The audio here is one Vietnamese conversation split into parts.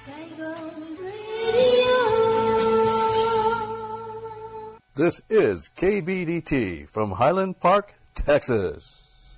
This is KBDT from Highland Park, Texas.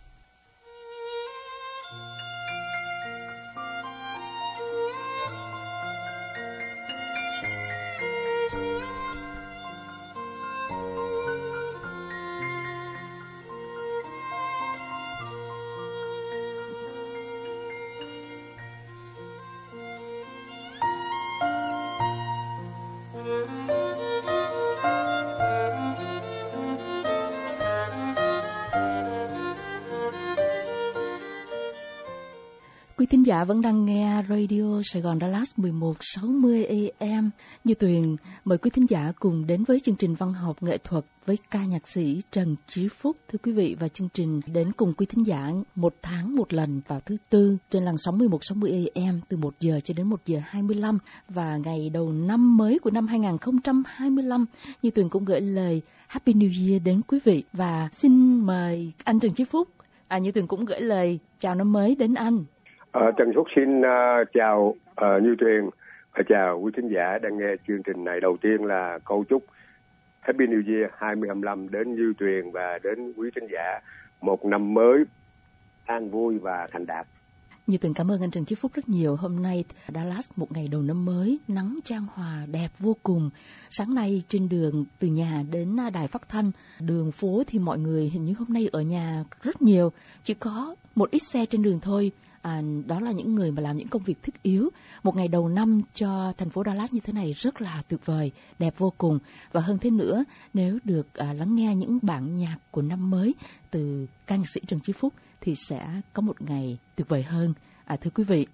Quý thính giả vẫn đang nghe Radio Sài Gòn Dallas 1160 AM. Như Tuyền, mời quý thính giả cùng đến với chương trình văn học nghệ thuật với ca nhạc sĩ Trần Chí Phúc. Thưa quý vị, và chương trình đến cùng quý thính giả một tháng một lần vào thứ Tư trên làn sóng 1160 AM từ 1 giờ cho đến 1 giờ 25. Và ngày đầu năm mới của năm 2025, Như Tuyền cũng gửi lời Happy New Year đến quý vị. Và xin mời anh Trần Chí Phúc. Như Tuyền cũng gửi lời chào năm mới đến anh. Trần Phúc xin chào Như Tuyền và chào quý thính giả đang nghe chương trình này. Đầu tiên là câu chúc Happy New Year 2025 đến Như Tuyền và đến quý thính giả một năm mới an vui và thành đạt. Như Tuyền cảm ơn anh Trần Chí Phúc rất nhiều. Hôm nay Dallas một ngày đầu năm mới, nắng chan hòa đẹp vô cùng. Sáng nay trên đường từ nhà đến đài phát thanh, đường phố thì mọi người hình như hôm nay ở nhà rất nhiều, chỉ có một ít xe trên đường thôi. Đó là những người mà làm những công việc thiết yếu. Một ngày đầu năm cho thành phố Dallas như thế này rất là tuyệt vời, đẹp vô cùng. Và hơn thế nữa, nếu được lắng nghe những bản nhạc của năm mới từ ca nhạc sĩ Trần Chí Phúc thì sẽ có một ngày tuyệt vời hơn. Thưa quý vị,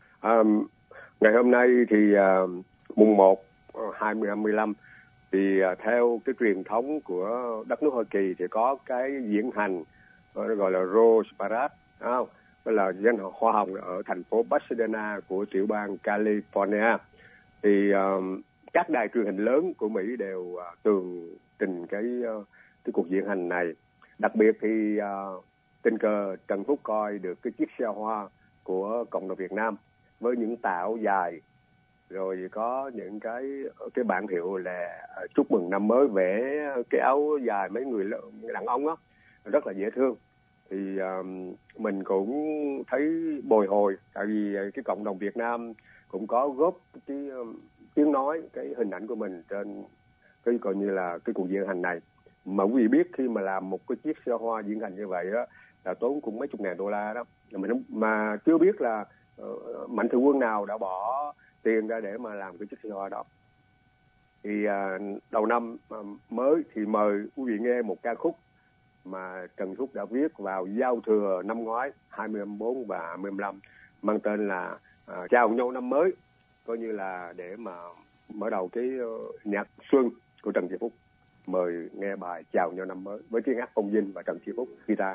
ngày hôm nay thì mùng 1 2025 thì theo cái truyền thống của đất nước Hoa Kỳ thì có cái diễn hành gọi là Rose Parade, không? Đó là danh hoa hồng ở thành phố Pasadena của tiểu bang California. Thì các đài truyền hình lớn của Mỹ đều tường trình cái cuộc diễn hành này. Đặc biệt thì tình cờ Trần Phúc coi được cái chiếc xe hoa của cộng đồng Việt Nam với những tà áo dài, rồi có những cái bảng hiệu là chúc mừng năm mới, vẽ cái áo dài mấy người đàn ông đó rất là dễ thương. Thì mình cũng thấy bồi hồi, tại vì cái cộng đồng Việt Nam cũng có góp cái tiếng nói, cái hình ảnh của mình trên cái coi như là cái cuộc diễn hành này. Mà quý vị biết khi mà làm một cái chiếc xe hoa diễn hành như vậy đó là tốn cũng mấy chục ngàn đô la đó. Mà chưa biết là mạnh thường quân nào đã bỏ tiền ra để mà làm cái chiếc xe hoa đó. Thì đầu năm mới thì mời quý vị nghe một ca khúc mà Trần Phúc đã viết vào giao thừa năm ngoái 2024 và 2025, mang tên là Chào nhau năm mới, coi như là để mà mở đầu cái nhạc xuân của Trần Chí Phúc. Mời nghe bài Chào nhau năm mới với tiếng hát Công Vinh và Trần Chí Phúc guitar.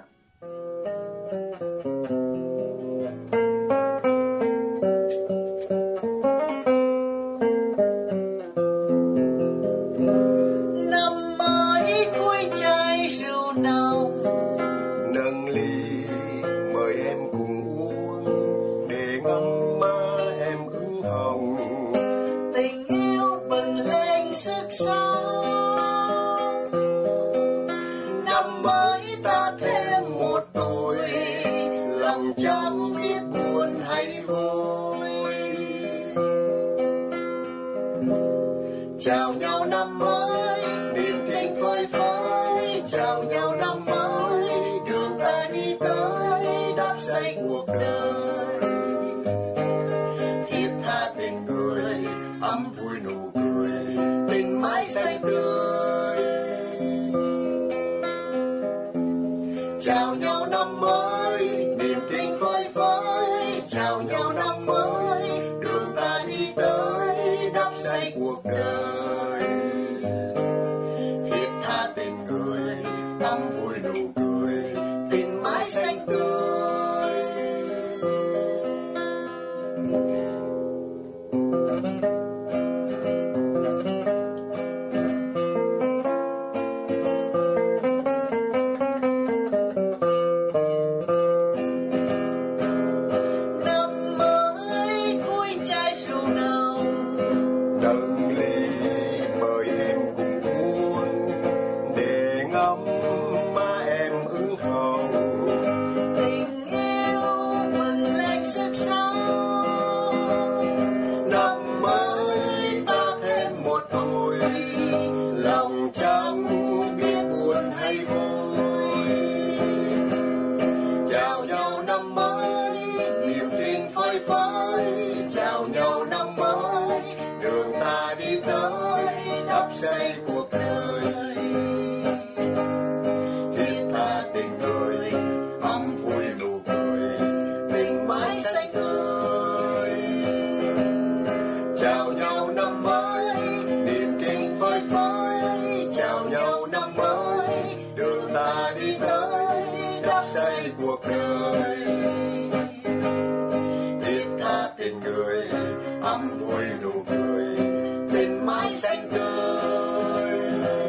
Chào nhau năm mới, niềm tình phơi phới. Chào nhau năm mới, đường ta đi tới đắp xây cuộc đời. Thiết tha tình người, ấm vui nụ cười, tình mãi xanh tươi. Chào nhau năm mới, niềm tình phơi phới. Chào nhau năm mới, đường ta đi tới đắp xây cuộc đời. Năm mới vui trái rượu nào ấm vui nụ cười, tình mãi xanh tươi.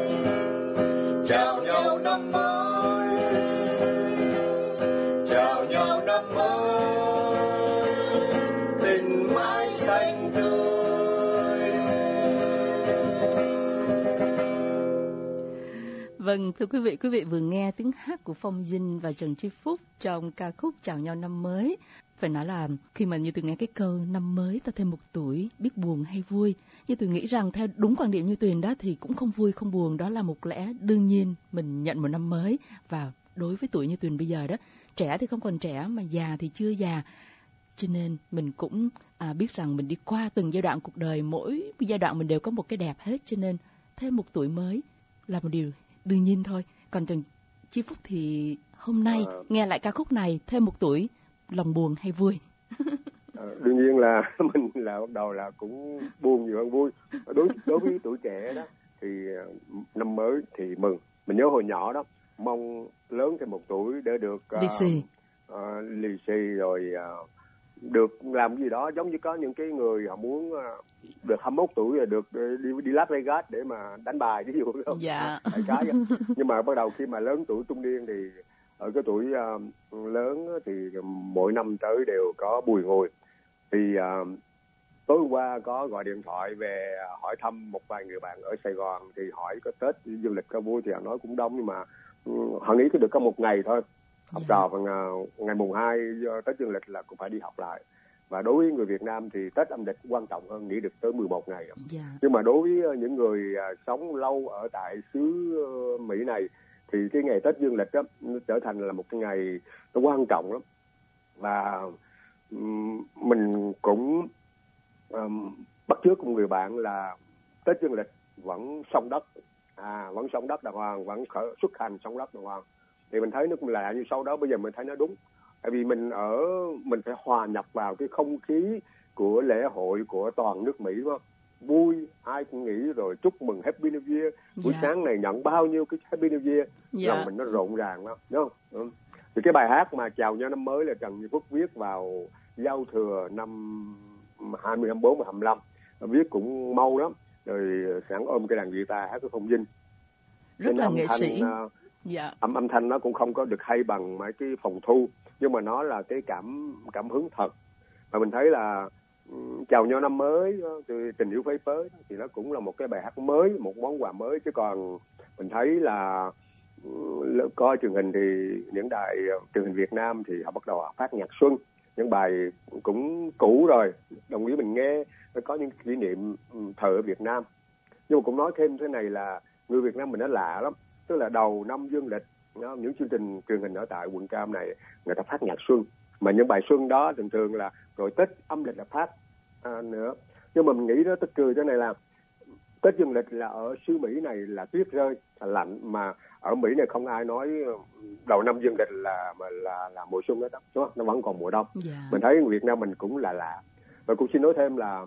Chào nhau năm mới, chào nhau năm mới, tình mãi xanh tươi. Vâng, thưa quý vị vừa nghe tiếng hát của Phong Dinh và Trần Tri Phúc trong ca khúc Chào nhau năm mới. Phải nói là khi mà Như Tuyền nghe cái câu năm mới ta thêm một tuổi, biết buồn hay vui, Như Tuyền nghĩ rằng theo đúng quan điểm Như Tuyền đó thì cũng không vui không buồn, đó là một lẽ đương nhiên mình nhận một năm mới. Và đối với tuổi Như Tuyền bây giờ đó, trẻ thì không còn trẻ mà già thì chưa già, cho nên mình cũng biết rằng mình đi qua từng giai đoạn cuộc đời, mỗi giai đoạn mình đều có một cái đẹp hết, cho nên thêm một tuổi mới là một điều đương nhiên thôi. Còn Trần Tri Phúc thì hôm nay nghe lại ca khúc này thêm một tuổi, lòng buồn hay vui? Đương nhiên là mình là bắt đầu là cũng buồn nhiều hơn vui. Đối với tuổi trẻ đó thì năm mới thì mừng. Mình nhớ hồi nhỏ đó mong lớn thêm một tuổi để được lì xì rồi được làm gì đó, giống như có những cái người họ muốn được 21 tuổi rồi được đi Las Vegas để mà đánh bài, ví dụ không? Dạ. Nhưng mà bắt đầu khi mà lớn tuổi trung niên thì ở cái tuổi lớn thì mỗi năm tới đều có bùi ngùi. Thì tối hôm qua có gọi điện thoại về hỏi thăm một vài người bạn ở Sài Gòn, thì hỏi có Tết du lịch có vui thì họ nói cũng đông, nhưng mà họ nghĩ có được có một ngày thôi. Học trò vào ngày mùng 2 Tết dương lịch là cũng phải đi học lại. Và đối với người Việt Nam thì Tết âm lịch quan trọng hơn, nghỉ được tới 11 ngày. Nhưng mà đối với những người sống lâu ở tại xứ Mỹ này thì cái ngày Tết dương lịch đó nó trở thành là một cái ngày nó quan trọng lắm. Và mình cũng bắt chước một người bạn là Tết dương lịch vẫn sông đất, vẫn sông đất đàng hoàng, vẫn xuất hành sông đất đàng hoàng. Thì mình thấy nó cũng lạ như sau đó, bây giờ mình thấy nó đúng. Tại vì mình phải hòa nhập vào cái không khí của lễ hội của toàn nước Mỹ, đúng không? Vui, ai cũng nghĩ rồi chúc mừng Happy New Year. Buổi sáng này nhận bao nhiêu cái Happy New Year, lòng mình nó rộn ràng lắm, đúng không? Thì cái bài hát mà Chào nhau năm mới là Trần Tri Phúc viết vào giao thừa năm 2024 và 25, viết cũng mau lắm. Rồi sẵn ôm cái đàn guitar hát cái Phong Dinh. Rất là nghệ sĩ. Âm thanh nó cũng không có được hay bằng mấy cái phòng thu, nhưng mà nó là cái cảm hứng thật. Và mình thấy là Chào nhau năm mới từ Tình yêu phơi phới thì nó cũng là một cái bài hát mới, một món quà mới. Chứ còn mình thấy là coi truyền hình thì những đài truyền hình Việt Nam thì họ bắt đầu phát nhạc xuân, những bài cũng cũ rồi. Đồng ý mình nghe nó có những kỷ niệm thời ở Việt Nam. Nhưng mà cũng nói thêm thế này là người Việt Nam mình nó lạ lắm, tức là đầu năm dương lịch những chương trình truyền hình ở tại quận Cam này người ta phát nhạc xuân, mà những bài xuân đó thường thường là rồi Tết âm lịch là phát nữa. Nhưng mà mình nghĩ đó tức cười thế này là Tết dương lịch là ở xứ Mỹ này là tuyết rơi, là lạnh, mà ở Mỹ này không ai nói đầu năm dương lịch là mùa xuân đó, đúng không? Nó vẫn còn mùa đông. Mình thấy Việt Nam mình cũng là lạ. Và cũng xin nói thêm là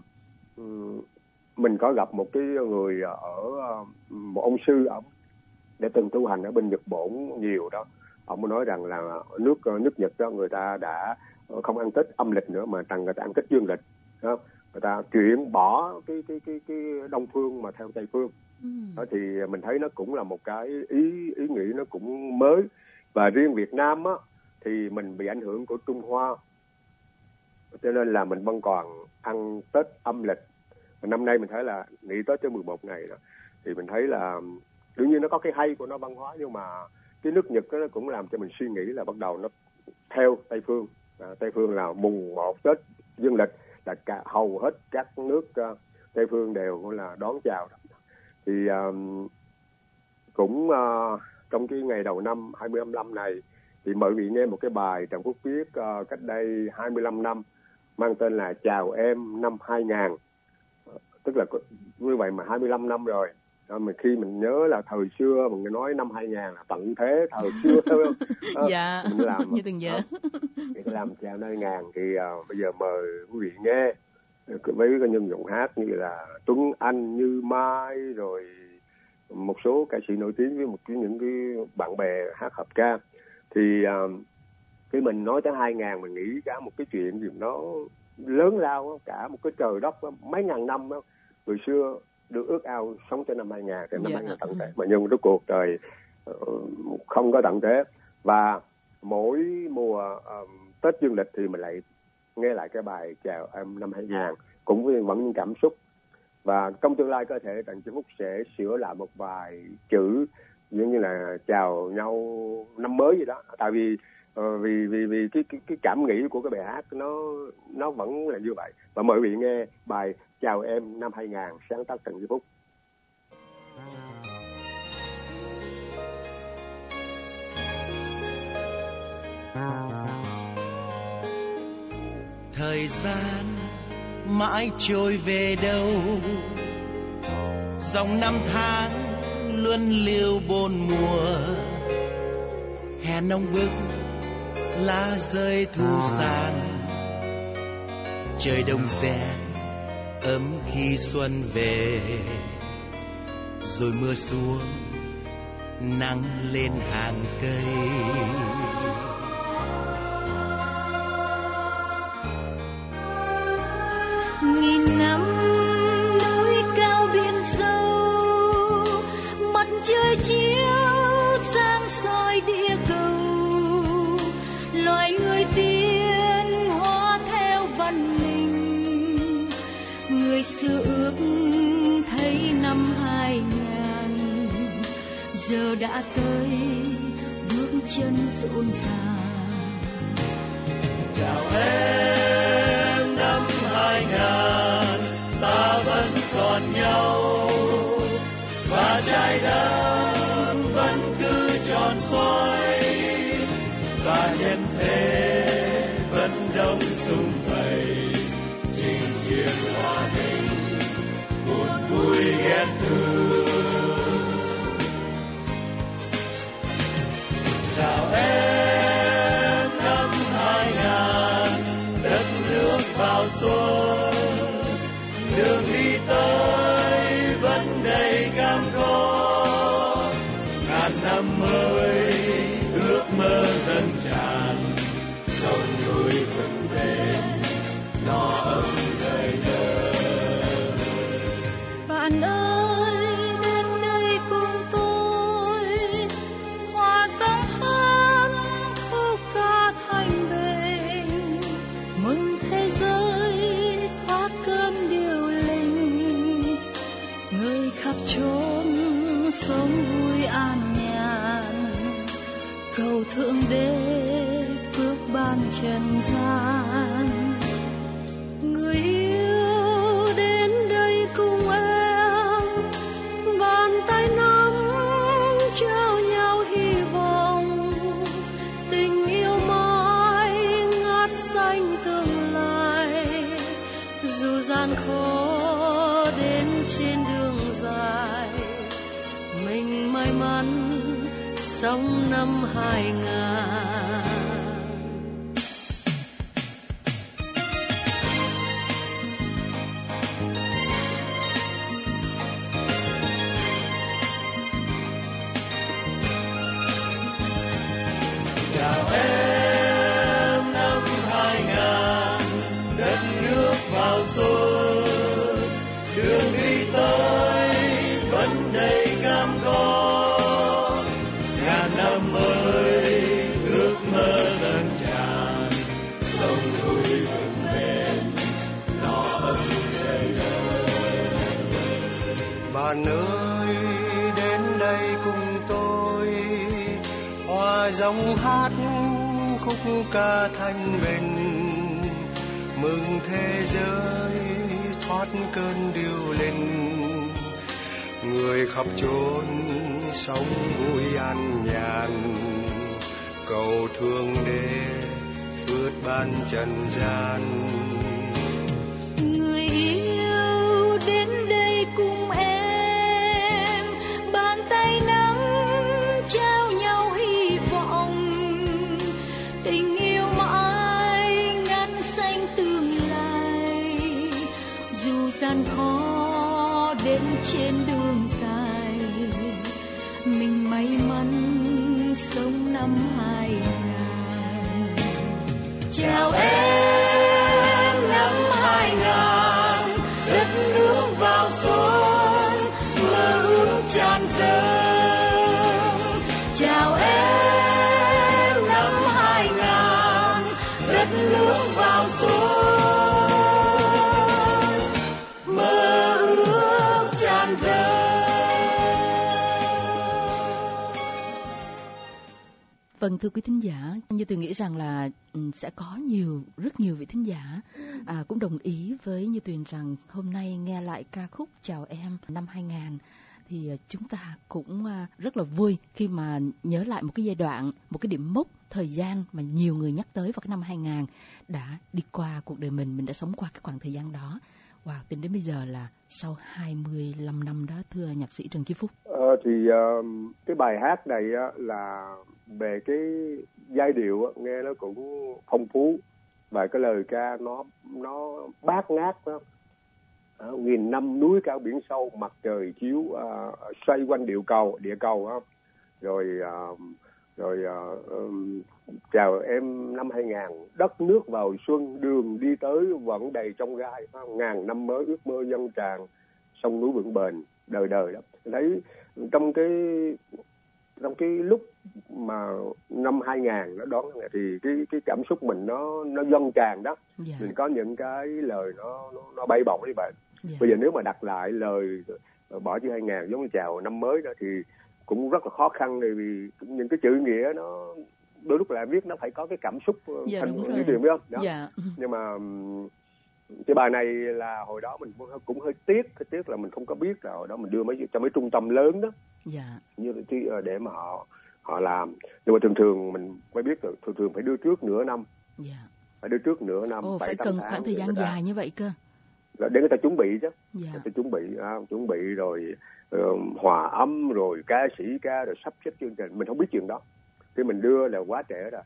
mình có gặp một cái người ở một ông sư, ông để từng tu hành ở bên Nhật Bổn nhiều đó. Ông mới nói rằng là nước Nhật đó người ta đã không ăn Tết âm lịch nữa, mà người ta ăn Tết dương lịch đó. Người ta chuyển bỏ cái Đông phương mà theo Tây phương. Đó thì mình thấy nó cũng là một cái ý nghĩ nó cũng mới. Và riêng Việt Nam á thì mình bị ảnh hưởng của Trung Hoa, cho nên là mình vẫn còn ăn Tết âm lịch. Năm nay mình thấy là nghỉ Tết tới 11 ngày đó, thì mình thấy là đương nhiên nó có cái hay của nó văn hóa, nhưng mà cái nước Nhật đó, nó cũng làm cho mình suy nghĩ là bắt đầu nó theo Tây phương. Tây phương là mùng 1 Tết dương lịch là hầu hết các nước Tây phương đều là đón chào. Thì cũng trong cái ngày đầu năm 2025 này thì mời quý vị nghe một cái bài Trần Phúc viết cách đây 25 năm mang tên là Chào em năm 2000. Tức là như vậy mà 25 năm rồi. Mà khi mình nhớ là thời xưa mình nói năm 2000 là tận thế thời xưa dạ, mình làm như từng nhớ. Thì làm Chào năm 2000 thì bây giờ mời quý vị nghe với cái nhân giọng hát như là Tuấn Anh, Như Mai, rồi một số ca sĩ nổi tiếng với những cái bạn bè hát hợp ca. Thì khi mình nói tới 2000 mình nghĩ cả một cái chuyện gì nó lớn lao, cả một cái trời đất mấy ngàn năm người xưa được ước ao sống tới năm 2000 thì năm 2000 tận thế, mà nhưng rốt cuộc trời không có tận thế. Và mỗi mùa Tết dương lịch thì mình lại nghe lại cái bài chào em năm 2000 cũng vẫn những cảm xúc. Và trong tương lai có thể Trần Chí Phúc sẽ sửa lại một vài chữ giống như là chào nhau năm mới gì đó, tại vì vì cái cảm nghĩ của cái bài hát nó vẫn là như vậy. Và mời quý vị nghe bài Chào Em năm 2000 sáng tác Trần Chí Phúc. Thời gian mãi trôi về đâu, dòng năm tháng luân lưu bốn mùa, hè nóng bức lá rơi thu sàn, trời đông rét ấm khi xuân về, rồi mưa xuống nắng lên hàng cây. Nghìn năm núi cao biển sâu, mặt trời chiếu sáng soi địa cầu, loài người tiến hóa theo văn minh. Người xưa ước thấy năm 2000 giờ đã tới, bước chân rộn ràng. Chào em năm 2000, ta vẫn còn nhau và trái đất vẫn cứ tròn xoay, và nhân thế vẫn đông sum vầy, trình diễn hòa bình buồn vui ghét thương. Chào em năm 2000, đất nước vào xuân, đường đi tới vẫn đầy cam go. Ngàn năm mới ước mơ dâng tràn, sông núi vững bền no ấm đời đời. Bạn ơi đến đây cùng tôi, hòa giọng hát khúc ca thanh bình, mừng thế giới thoát cơn điều linh. Người khắp chốn sống vui an nhàn, cầu thượng đế phước ban trần gian. Người yêu đến đây cùng em, bàn tay nắm trao nhau hy vọng, tình yêu mãi ngát xanh tương lai. Dù gian khó đến trên đường dài, mình may mắn sống năm 2000. Chào em năm 2000, đất nước vào xuân, đường đi tới vẫn đầy cam go. Ngàn năm mới ước mơ dâng tràn, sông núi vững bền no ấm đời đời. Bạn ơi đến đây cùng tôi, hòa giọng hát khúc ca thanh bình, mừng thế giới thoát cơn điêu linh. Người khắp chốn sống vui an nhàn, cầu thương đế phước ban trần gian. Người yêu đến đây cùng em, bàn tay nắm trao nhau hy vọng, tình yêu mãi ngát xanh tương lai. Dù gian khó đến trên đường dài, mình may mắn sống năm 2000. Chào em năm Vâng, thưa quý thính giả, như tôi nghĩ rằng là sẽ có rất nhiều vị thính giả cũng đồng ý với Như Tuyền rằng hôm nay nghe lại ca khúc Chào Em năm 2000 thì chúng ta cũng rất là vui khi mà nhớ lại một cái giai đoạn, một cái điểm mốc thời gian mà nhiều người nhắc tới vào cái năm 2000 đã đi qua cuộc đời mình đã sống qua cái khoảng thời gian đó. Wow, tính đến bây giờ là sau 25 năm đó, thưa nhạc sĩ Trần Chí Phúc. Cái bài hát này là về cái giai điệu nghe nó cũng phong phú và cái lời ca nó bát ngát đó. Nghìn năm núi cao biển sâu, mặt trời chiếu xoay quanh địa cầu đó. Rồi chào em năm 2000, đất nước vào xuân, đường đi tới vẫn đầy trong gai, ngàn năm mới ước mơ dâng tràn, sông núi vững bền đời đời đó. Thấy trong cái lúc mà năm 2000 nó đón thì cái cảm xúc mình nó dâng tràn đó. Yeah. Mình có những cái lời nó bay bổng như vậy. Yeah. Bây giờ nếu mà đặt lại lời bỏ chữ 2000 giống như chào năm mới đó thì cũng rất là khó khăn, vì những cái chữ nghĩa nó đôi lúc là viết nó phải có cái cảm xúc như tiền biết không? Đó. Yeah. Nhưng mà cái bài này là hồi đó mình cũng hơi tiếc là mình không có biết là hồi đó mình đưa cho mấy trung tâm lớn đó. Yeah. Như để mà họ làm, nhưng mà thường mình mới biết là thường phải đưa trước nửa năm. Yeah. Phải đưa trước nửa năm. Phải cần khoảng thời gian dài như vậy cơ. Để người ta chuẩn bị chứ. Yeah. Người ta chuẩn bị rồi hòa âm rồi ca sĩ ca rồi sắp xếp chương trình, mình không biết chuyện đó. Khi mình đưa là quá trễ rồi.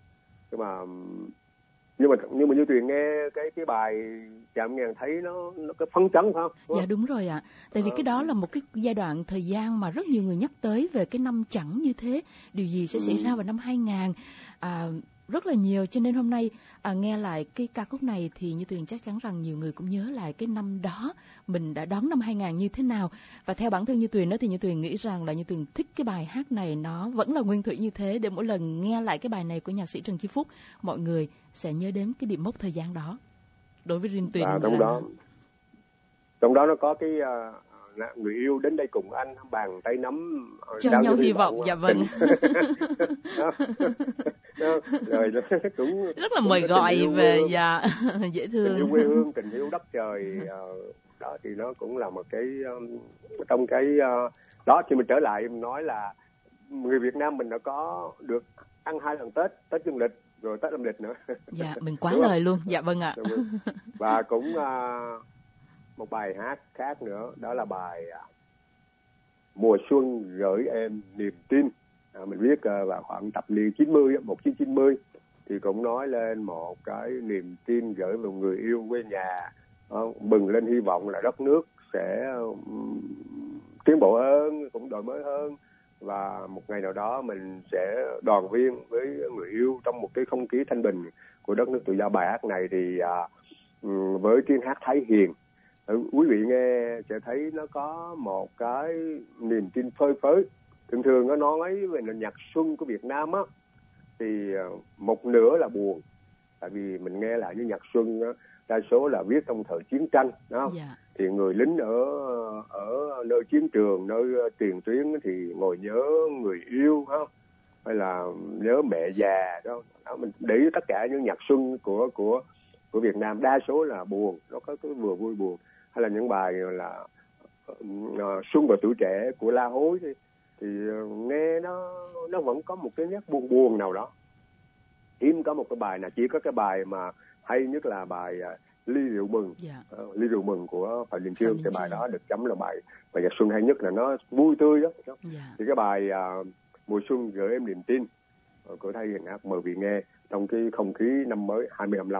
Nhưng mà Như Tuyền nghe cái bài Chào Em thấy nó cái phấn chấn phải không? Dạ đúng rồi ạ. Tại vì cái đó là một cái giai đoạn thời gian mà rất nhiều người nhắc tới về cái năm chẵn như thế, điều gì sẽ xảy ra vào năm 2000. Rất là nhiều, cho nên hôm nay nghe lại cái ca khúc này thì Như Tuyền chắc chắn rằng nhiều người cũng nhớ lại cái năm đó mình đã đón năm 2000 như thế nào. Và theo bản thân Như Tuyền đó thì Như Tuyền nghĩ rằng là Như Tuyền thích cái bài hát này, nó vẫn là nguyên thủy như thế, để mỗi lần nghe lại cái bài này của nhạc sĩ Trần Chí Phúc, mọi người sẽ nhớ đến cái điểm mốc thời gian đó. Đối với riêng Tuyền trong đó nó có cái người yêu đến đây cùng anh, bàn tay nắm cho nhau hy vọng. Dạ vâng. Rồi cũng rất là mời gọi về và dễ thương. Tình yêu quê hương, tình yêu đất trời đó thì nó cũng là một cái trong cái đó. Thì mình trở lại mình nói là người Việt Nam mình đã có được ăn 2 lần Tết dương lịch rồi Tết âm lịch nữa. Dạ mình quá lời luôn. Dạ vâng ạ. Và cũng một bài hát khác nữa, đó là bài Mùa Xuân Gửi Em Niềm Tin. Mình viết vào khoảng thập niên 1990 thì cũng nói lên một cái niềm tin gửi vào người yêu quê nhà, bừng lên hy vọng là đất nước sẽ tiến bộ hơn, cũng đổi mới hơn, và một ngày nào đó mình sẽ đoàn viên với người yêu trong một cái không khí thanh bình của đất nước tự do. Bài hát này thì với tiếng hát Thái Hiền, quý vị nghe sẽ thấy nó có một cái niềm tin phơi phới. Thường nó nói về nhạc xuân của Việt Nam á thì một nửa là buồn, tại vì mình nghe lại như nhạc xuân á, đa số là viết trong thời chiến tranh, đúng không? Yeah. Thì người lính ở nơi chiến trường, nơi tiền tuyến thì ngồi nhớ người yêu, không? Hay là nhớ mẹ già đó. Mình để ý tất cả những nhạc xuân của Việt Nam đa số là buồn, nó có cái vừa vui buồn, hay là những bài là Xuân và Tuổi Trẻ của La Hối thì nghe nó vẫn có một cái nét buồn nào đó. Hiếm có một cái bài nào, chỉ có cái bài mà hay nhất là bài Ly Rượu Mừng. Yeah. Ly Rượu Mừng của Phạm Đình Chương. Cái bài đó được chấm là bài nhạc xuân hay nhất, là nó vui tươi đó. Yeah. Thì cái bài Mùa Xuân Gửi Em Niềm Tin của Thái Hiền hát mời vị nghe trong cái không khí năm mới 2025.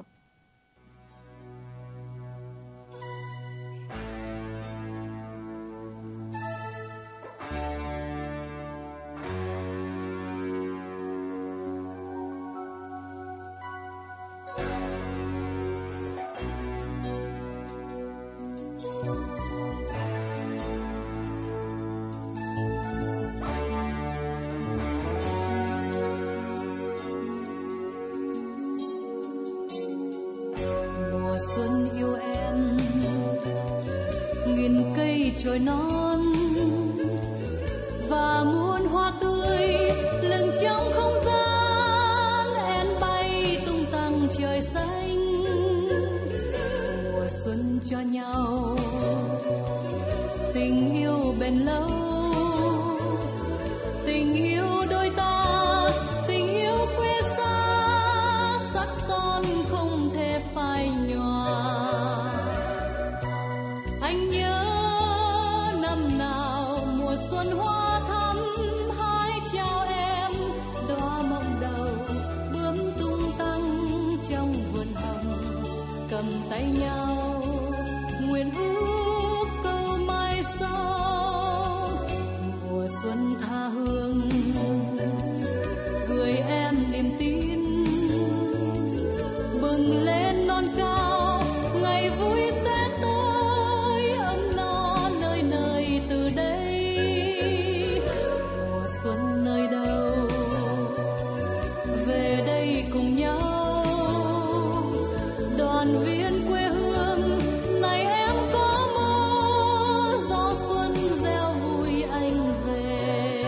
Xuân yêu em, nghìn cây chồi non và muôn hoa tươi lừng trong không gian. giàu, tình yêu bền lâu, tình yêu đôi ta, tình yêu quê xa, sắc son không thể phai nhòa. Anh nhớ năm nào mùa xuân hoa thắm, hái chào em đóa mộng đầu, bướm tung tăng trong vườn hồng, cầm tay nhau nguyện ước câu mai sau. Mùa xuân tha hương gửi em niềm tin, bừng lên non cao, ngày vui sẽ tới, ấm no nơi nơi từ đây. Mùa xuân nơi đâu, về đây cùng nhau, đoàn viên quê hương này em có mơ, gió xuân reo vui anh về.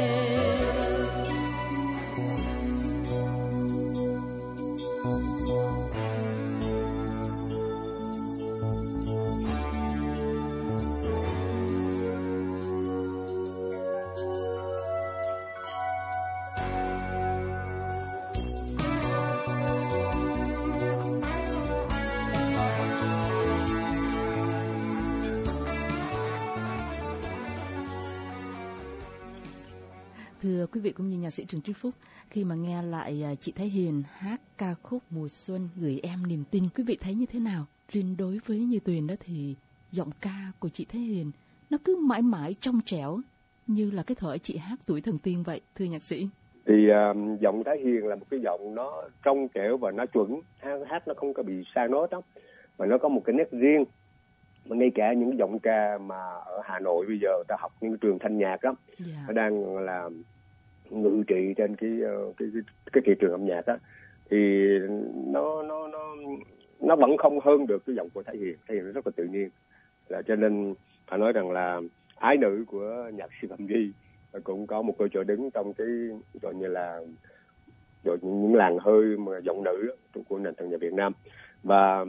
Thưa quý vị cũng như nhạc sĩ Trần Trí Phúc, khi mà nghe lại chị Thái Hiền hát ca khúc Mùa Xuân gửi em niềm tin, quý vị thấy như thế nào? Riêng đối với Như Tuyền đó thì giọng ca của chị Thái Hiền nó cứ mãi mãi trong trẻo như là cái thời chị hát Tuổi Thần Tiên vậy, thưa nhạc sĩ. Thì giọng Thái Hiền là một cái giọng nó trong trẻo và nó chuẩn, hát nó không có bị sai nốt đó, mà nó có một cái nét riêng. Mà ngay cả những giọng ca mà ở Hà Nội bây giờ ta học những trường thanh nhạc đó, nó đang là ngự trị trên cái thị trường âm nhạc đó, thì nó vẫn không hơn được cái giọng của Thái Hiền. Thái Hiền nó rất là tự nhiên, là cho nên phải nói rằng là ái nữ của nhạc sĩ Phạm Duy cũng có một cơ chỗ đứng trong cái gọi như là những làng hơi mà giọng nữ của nền thần nhạc Việt Nam. Và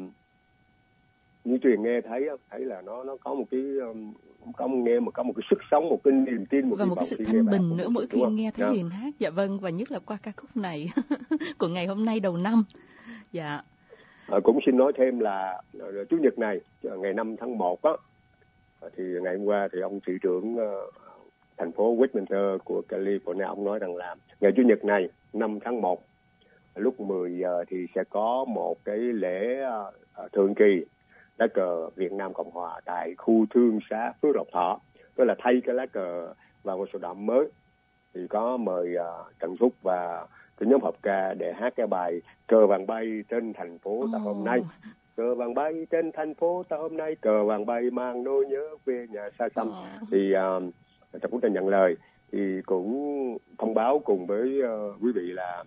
như Tuyền nghe thấy là nó có một cái có một cái sức sống, một cái niềm tin, và một cái sự thanh bình nữa mỗi khi nghe Thái Hiền hát. Dạ vâng, và nhất là qua ca khúc này của ngày hôm nay đầu năm. Dạ. Cũng xin nói thêm là Chủ nhật này, ngày 5 tháng 1 á, thì ngày hôm qua thì ông thị trưởng thành phố Westminster của California, ông nói rằng là ngày Chủ nhật này 5 tháng 1 lúc 10 giờ thì sẽ có một cái lễ thường kỳ lá cờ Việt Nam Cộng Hòa tại khu thương xá Phước Lộc Thọ, tức là thay cái lá cờ vào một sổ đỏ mới. Thì có mời Trần Phúc và cái nhóm hợp ca để hát cái bài Cờ vàng bay trên thành phố ta hôm nay. Cờ vàng bay trên thành phố ta hôm nay, cờ vàng bay mang nỗi nhớ về nhà xa xăm. Thì Trần Phúc đã nhận lời, thì cũng thông báo cùng với quý vị là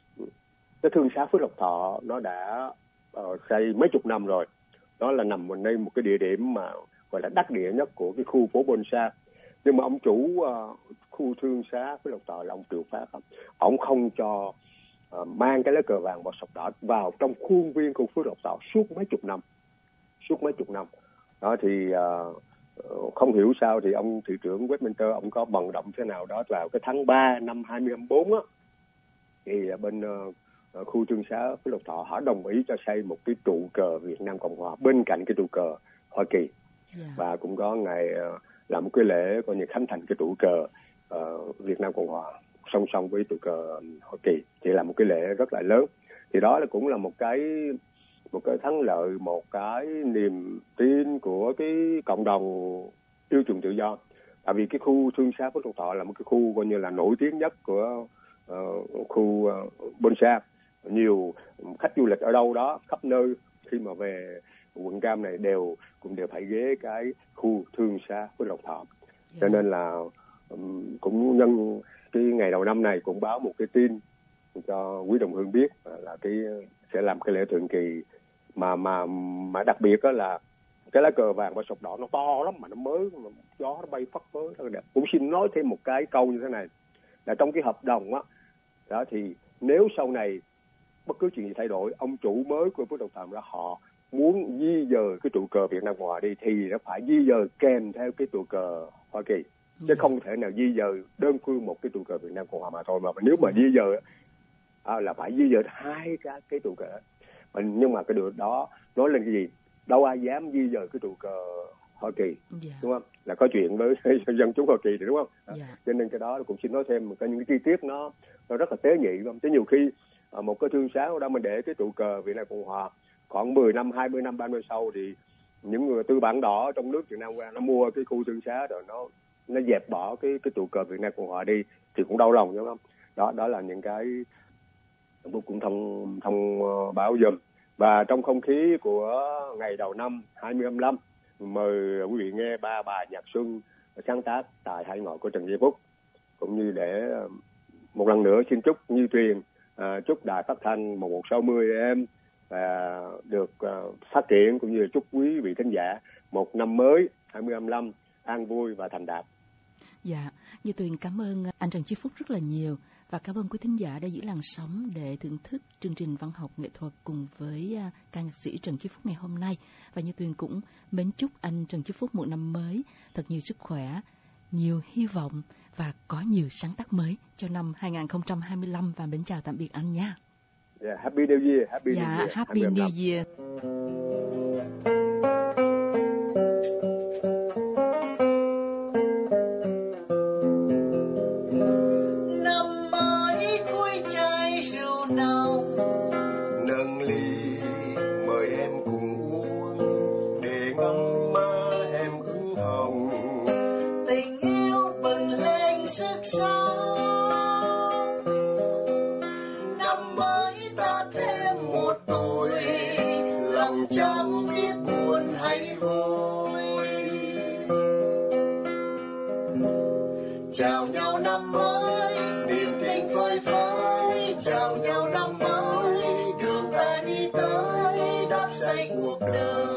cái thương xá Phước Lộc Thọ nó đã xây mấy chục năm rồi. Đó là nằm ở đây một cái địa điểm mà gọi là đắc địa nhất của cái khu phố Bonsa. Nhưng mà ông chủ khu thương xá Phước Lộc Thọ là ông Triệu Phát, ông không cho mang cái lá cờ vàng và sọc đỏ vào trong khuôn viên của Phước Lộc Thọ suốt mấy chục năm. Đó thì không hiểu sao thì ông thị trưởng Westminster ông có vận động thế nào đó vào cái tháng 3 năm 2024 á, thì bên khu thương xá Phước Lộc Thọ họ đồng ý cho xây một cái trụ cờ Việt Nam Cộng Hòa bên cạnh cái trụ cờ Hoa Kỳ. Và cũng có ngày làm một cái lễ coi như khánh thành cái trụ cờ Việt Nam Cộng Hòa song song với trụ cờ Hoa Kỳ, thì là một cái lễ rất là lớn. Thì đó là cũng là một cái thắng lợi, một cái niềm tin của cái cộng đồng yêu chuộng tự do. Tại vì cái khu thương xá Phước Lộc Thọ là một cái khu coi như là nổi tiếng nhất của khu Bonsa. Nhiều khách du lịch ở đâu đó khắp nơi khi mà về quận Cam này cũng đều phải ghé cái khu thương xá Phước Lộc Thọ. Cho nên là cũng nhân cái ngày đầu năm này cũng báo một cái tin cho quý đồng hương biết là cái sẽ làm cái lễ thường kỳ mà đặc biệt đó là cái lá cờ vàng và sọc đỏ nó to lắm mà nó mới, mà gió nó bay phất phới rất là đẹp. Cũng xin nói thêm một cái câu như thế này là trong cái hợp đồng đó thì nếu sau này bất cứ chuyện gì thay đổi, ông chủ mới của Phước Lộc Thọ đó họ muốn di dời cái trụ cờ Việt Nam Cộng Hòa đi thì nó phải di dời kèm theo cái trụ cờ Hoa Kỳ, chứ không thể nào di dời đơn phương một cái trụ cờ Việt Nam Cộng Hòa mà thôi. Mà nếu mà di dời là phải di dời hai cái trụ cờ. Nhưng mà cái điều đó nói lên cái gì? Đâu ai dám di dời cái trụ cờ Hoa Kỳ, đúng không? Là có chuyện với dân chúng Hoa Kỳ thì đúng không? Cho nên cái đó cũng xin nói thêm những cái chi tiết nó rất là tế nhị, không? Chứ nhiều khi một cái thương xá đó mình để cái trụ cờ Việt Nam Cộng Hòa khoảng 10 năm, 20 năm, 30 sau thì những người tư bản đỏ trong nước Việt Nam qua nó mua cái khu thương xá rồi nó dẹp bỏ cái trụ cờ Việt Nam Cộng Hòa đi thì cũng đau lòng, đúng không? Đó là những cái tôi cũng thông báo dùm. Và trong không khí của ngày đầu năm 2025, mời quý vị nghe 3 bài nhạc xuân sáng tác tại hải ngoại của Trần Duy Phúc, cũng như để một lần nữa xin chúc Như Truyền, chúc đài phát thanh 1160 AM và được phát triển, cũng như chúc quý vị thính giả một năm mới 2025 an vui và thành đạt. Dạ, Như Tuyền cảm ơn anh Trần Chí Phúc rất là nhiều, và cảm ơn quý thính giả đã giữ làn sóng để thưởng thức chương trình văn học nghệ thuật cùng với ca nhạc sĩ Trần Chí Phúc ngày hôm nay. Và Như Tuyền cũng mến chúc anh Trần Chí Phúc một năm mới thật nhiều sức khỏe, nhiều hy vọng và có nhiều sáng tác mới cho năm 2025, và mến chào tạm biệt anh nha. Yeah, Happy New Year. Happy New Year. Happy New Year. Chẳng biết buồn hay vui, chào nhau năm mới, niềm tình phơi phới. Chào nhau năm mới, đường ta đi tới đắp xây cuộc đời.